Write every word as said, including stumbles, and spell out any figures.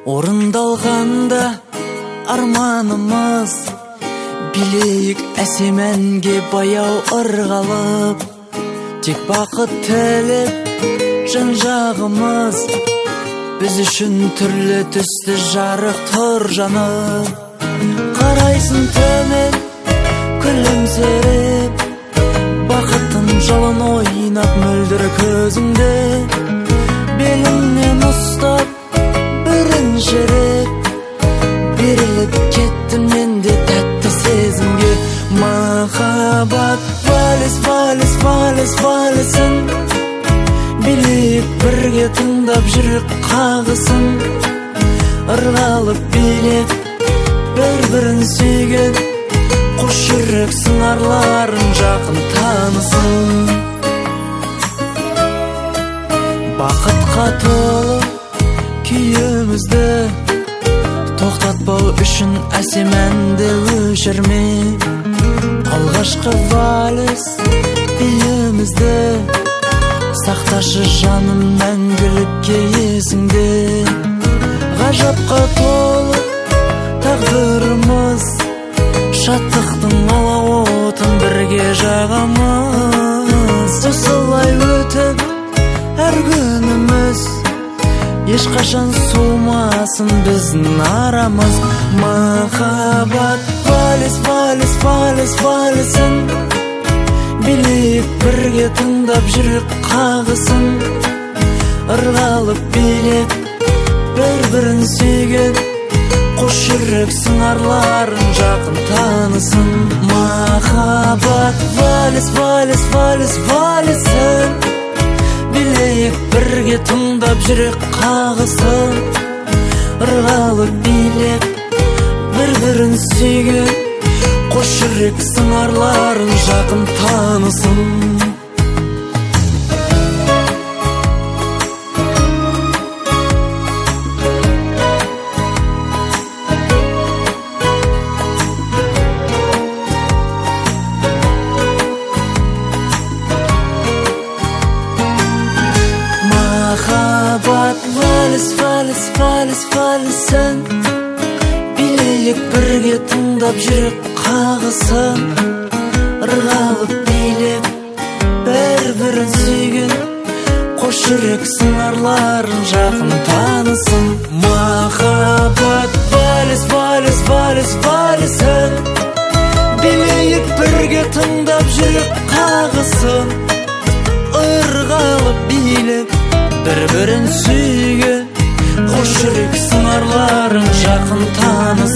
Орындалғанда арманымыз, билейік әсем әнге баяу ырғалып. Тек бақыт тілеп жан-жағымыз, біз үшін түрлі түсті жарық тұр жанып. Қарайсың төмен күлімсіреп, бақыттың жолын ойнап мөлдір көзіңде. Беліңнен ұстап бірінші рет беріліп кеттім мен де тәтті сезімге. Махаббат вальс, вальс, вальс, вальсін билейік бірге тыңдап жүрек қағысын. Ырғалып билеп бір-бірін сүйген, қош жүрек сыңарларын жақын танысын. Бақытқа толы күйімізді тоқтатпау үшін әсем әнді өшірме. Алғашқы вальс биімізді сақташы жаным мәңгілікке есіңде. Ғажапқа толы тағдырымыз, шаттықтың алау отын бірге жағамыз. Осылай өтіп әр күніміз, ешқашан суымасын біздің арамыз. Махаббат вальс, вальс, вальс, вальсін билейік бірге тыңдап жүрек қағысын. Ырғалып билеп бір-бірін сүйген, қош жүрек сыңарларын жақын танысын. Махаббат вальс, вальс, вальс, вальсін билейік бірге тыңдап жүрек қағысын. Ырғалып билеп бір-бірін сүйген, қош жүрек сыңарларын жақын танысын. Махаббат вальс, вальс, вальс, вальсін билейік бірге тыңдап жүрек қағысын. Ырғалып билеп бір-бірін сүйген, қош жүрек сыңарларын жақын танысын. Махаббат вальс, вальс, вальс, вальсін билейік бірге тыңдап жүрек қағысын. Ырғалып билеп бір-бірін сүйген, қош жүрек сыңарларын жақын танысын.